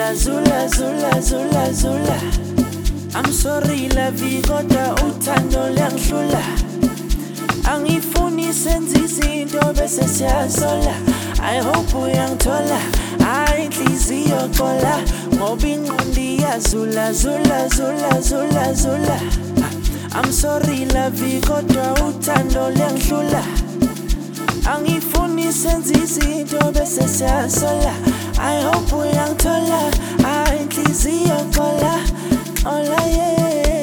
zula zula zula zula. I'm sorry la vie kodwa uthando liyangihlula. Angifuni senze izinto bese siyasola. I hope uyangithola, hayi inhliziyo xola, ngoba ingqondo iyazula zula zula zula zula. I'm sorry la vie kodwa uthando liyangihlula. Angifuni senze izinto bese siyasola. I hope uyangithola, hayi inhliziyo xola xola yeah.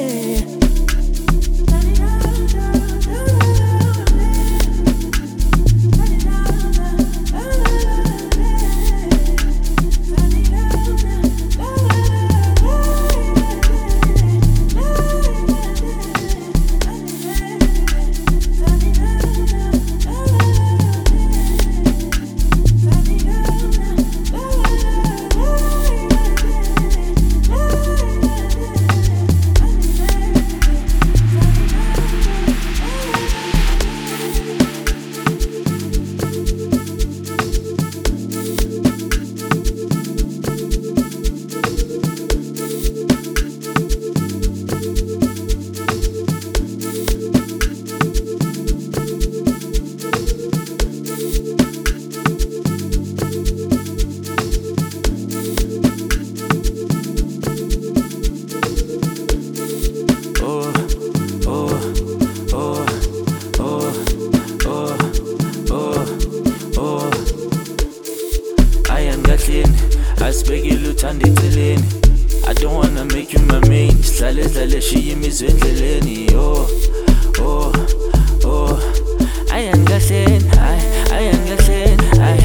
I don't wanna make you my main. Slale shiyimizwe endleleni. Oh, oh, oh. Ayangahleni, ayangahleni,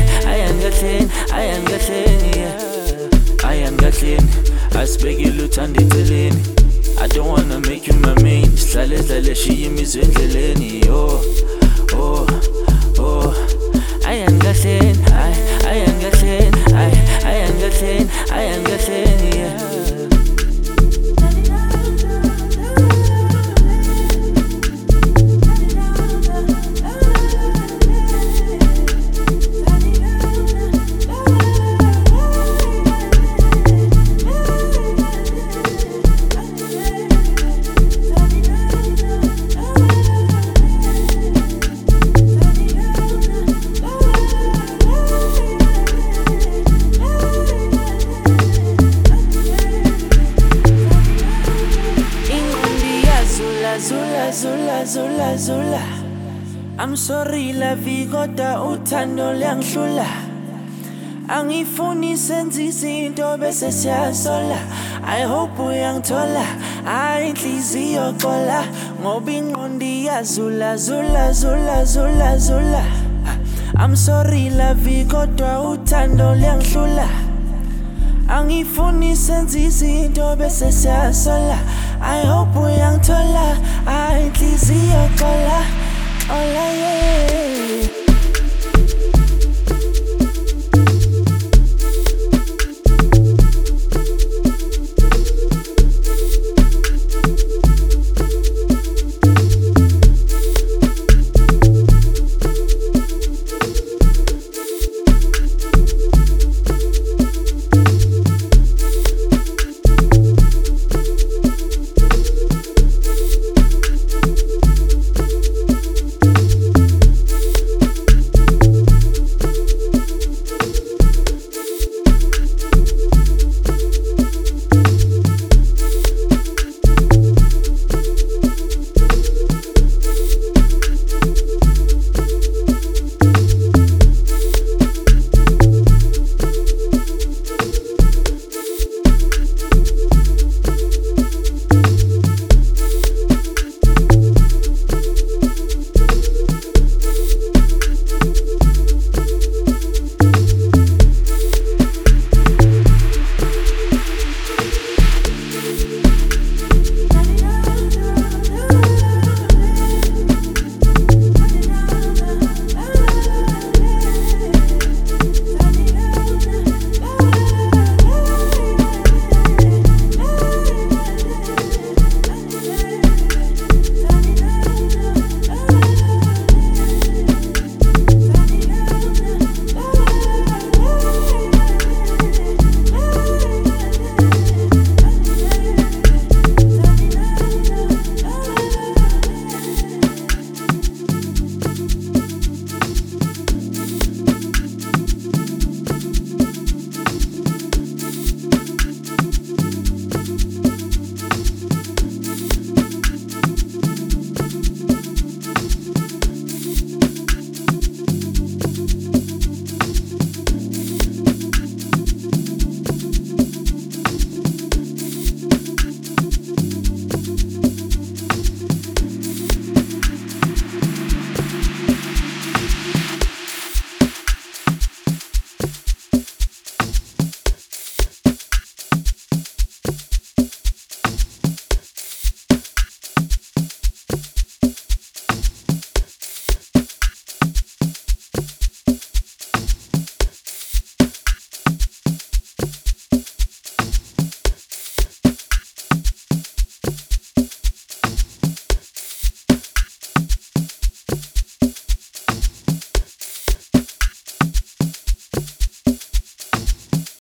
ayangahleni, yeah. Ayangahleni, asibekile uthanda eceleni. I don't wanna make you my main. Slale shiyimizwe endleleni. Oh, oh, oh. Ayangahleni, ayangahleni, ayangahleni, yeah. Zula zula zula. I'm sorry la vie kodwa uthando liyangihlula. Angifuni senze izinto bese siyasola. I hope uyangithola, hayi inhliziyo xola, ngoba ingqondo iyazula zula zula zula zula. I'm sorry la vie kodwa uthando liyangihlula. Angifuni senze izinto bese siyasola. I hope uyangithola, hayi inhliziyo xola xola yeah.